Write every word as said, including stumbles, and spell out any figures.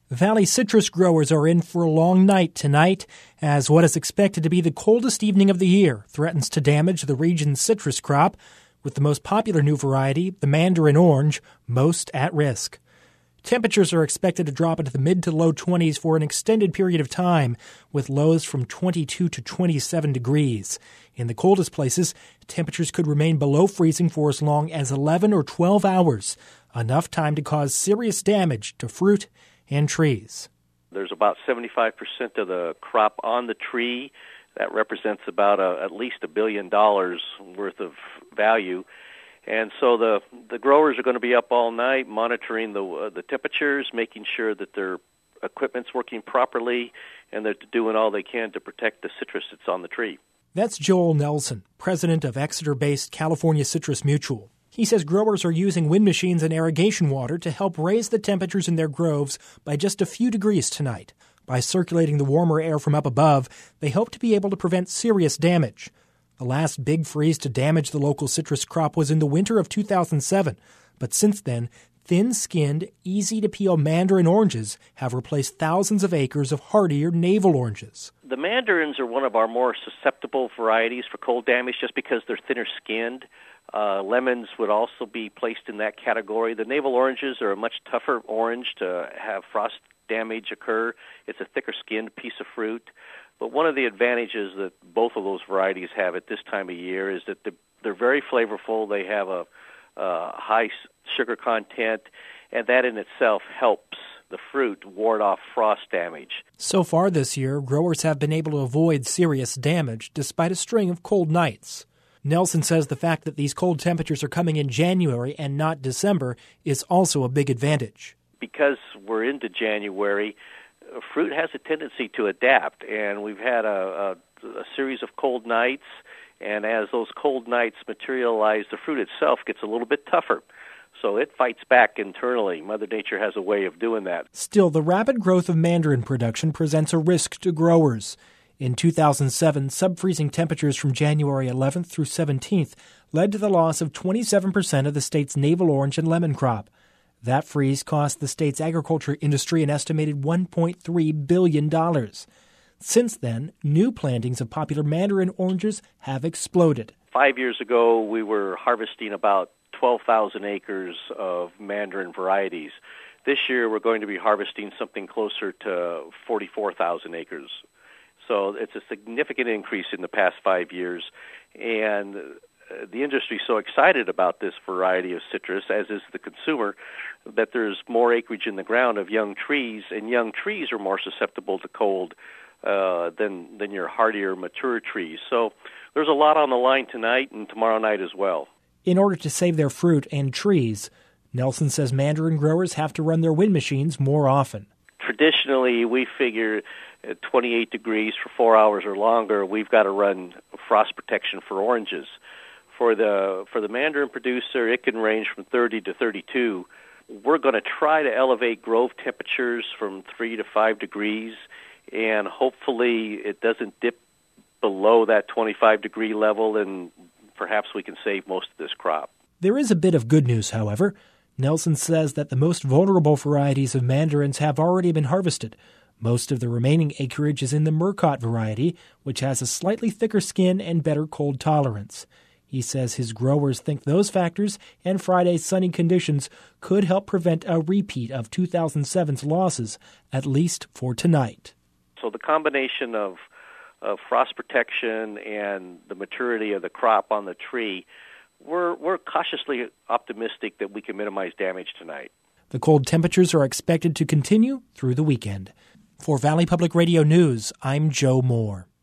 Valley citrus growers are in for a long night tonight, as what is expected to be the coldest evening of the year threatens to damage the region's citrus crop, with the most popular new variety, the Mandarin Orange, most at risk. Temperatures are expected to drop into the mid to low twenties for an extended period of time, with lows from twenty-two to twenty-seven degrees. In the coldest places, temperatures could remain below freezing for as long as eleven or twelve hours, enough time to cause serious damage to fruit and trees. There's about seventy-five percent of the crop on the tree. That represents about a, at least a billion dollars worth of value. And so the the growers are going to be up all night monitoring the uh, the temperatures, making sure that their equipment's working properly, and they're doing all they can to protect the citrus that's on the tree. That's Joel Nelson, president of Exeter-based California Citrus Mutual. He says growers are using wind machines and irrigation water to help raise the temperatures in their groves by just a few degrees tonight. By circulating the warmer air from up above, they hope to be able to prevent serious damage. The last big freeze to damage the local citrus crop was in the winter of two thousand seven, but since then, thin-skinned, easy-to-peel mandarin oranges have replaced thousands of acres of hardier navel oranges. The mandarins are one of our more susceptible varieties for cold damage just because they're thinner-skinned. Uh, lemons would also be placed in that category. The navel oranges are a much tougher orange to have frost damage occur. It's a thicker-skinned piece of fruit. But one of the advantages that both of those varieties have at this time of year is that they're very flavorful. They have a, a high sugar content, and that in itself helps the fruit ward off frost damage. So far this year, growers have been able to avoid serious damage despite a string of cold nights. Nelson says the fact that these cold temperatures are coming in January and not December is also a big advantage. Because we're into January, fruit has a tendency to adapt, and we've had a, a, a series of cold nights, and as those cold nights materialize, the fruit itself gets a little bit tougher. So it fights back internally. Mother Nature has a way of doing that. Still, the rapid growth of mandarin production presents a risk to growers. In two thousand seven, sub-freezing temperatures from January eleventh through seventeenth led to the loss of twenty-seven percent of the state's navel orange and lemon crop. That freeze cost the state's agriculture industry an estimated one point three billion dollars. Since then, new plantings of popular mandarin oranges have exploded. Five years ago, we were harvesting about twelve thousand acres of mandarin varieties. This year, we're going to be harvesting something closer to forty-four thousand acres. So it's a significant increase in the past five years, and the industry is so excited about this variety of citrus, as is the consumer, that there's more acreage in the ground of young trees, and young trees are more susceptible to cold uh, than than your hardier, mature trees. So there's a lot on the line tonight and tomorrow night as well. In order to save their fruit and trees, Nelson says mandarin growers have to run their wind machines more often. Traditionally, we figure at twenty-eight degrees for four hours or longer, we've got to run frost protection for oranges. For the for the mandarin producer, it can range from thirty to thirty-two. We're going to try to elevate grove temperatures from three to five degrees, and hopefully it doesn't dip below that twenty-five degree level, and perhaps we can save most of this crop. There is a bit of good news, however. Nelson says that the most vulnerable varieties of mandarins have already been harvested. Most of the remaining acreage is in the Murcott variety, which has a slightly thicker skin and better cold tolerance. He says his growers think those factors and Friday's sunny conditions could help prevent a repeat of two thousand seven's losses, at least for tonight. So the combination of, of frost protection and the maturity of the crop on the tree, we're, we're cautiously optimistic that we can minimize damage tonight. The cold temperatures are expected to continue through the weekend. For Valley Public Radio News, I'm Joe Moore.